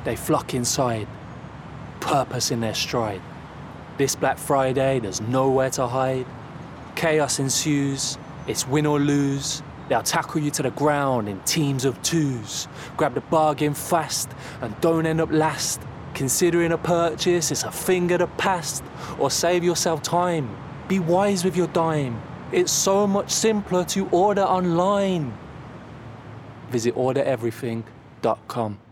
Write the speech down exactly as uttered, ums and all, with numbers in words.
they flock inside, purpose in their stride. This Black Friday, there's nowhere to hide. Chaos ensues, it's win or lose. They'll tackle you to the ground in teams of twos. Grab the bargain fast and don't end up last. Considering a purchase, it's a thing of the past. Or save yourself time, be wise with your dime. It's so much simpler to order online. Visit order everything dot com.